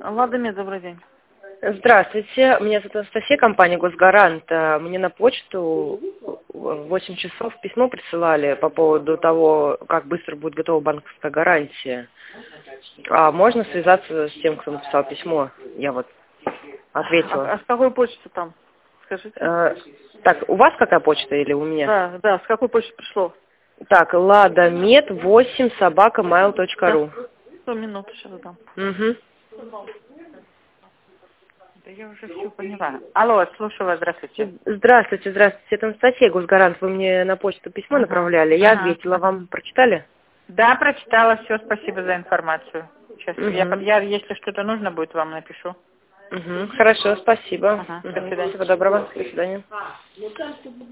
Ладомир, добрый день. Здравствуйте, меня зовут Анастасия, компания «Госгарант». Мне на почту в 8 часов письмо присылали по поводу того, как быстро будет готова банковская гарантия. А можно связаться с тем, кто написал письмо? Я вот ответила. А с какой почты там? Скажите. Так, у вас какая почта или у меня? Да, с какой почты пришло? Так, ladamед8@mail.ru. 100 минут сейчас дам. Угу. Да я уже все поняла. Алло, слушаю вас, здравствуйте. Здравствуйте, здравствуйте. Это Анастасия, «Госгарант». Вы мне на почту письмо направляли. Я ответила. Вам прочитали? Да, прочитала, все, спасибо за информацию. Сейчас Угу. я, если что-то нужно будет, вам напишу. Угу. Хорошо, спасибо. До свидания. Всего доброго. До свидания.